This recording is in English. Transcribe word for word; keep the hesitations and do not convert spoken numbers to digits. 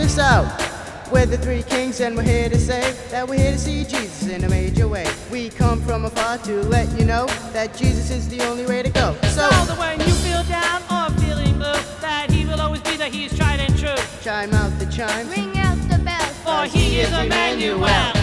this out. We're the Three Kings and we're here to say that we're here to see Jesus in a major way. We come from afar to let you know that Jesus is the only way to go. So, So that when you feel down or feeling blue, that he will always be there, he's tried and true. chime out the chimes, Ring out the bells. For he is Emmanuel.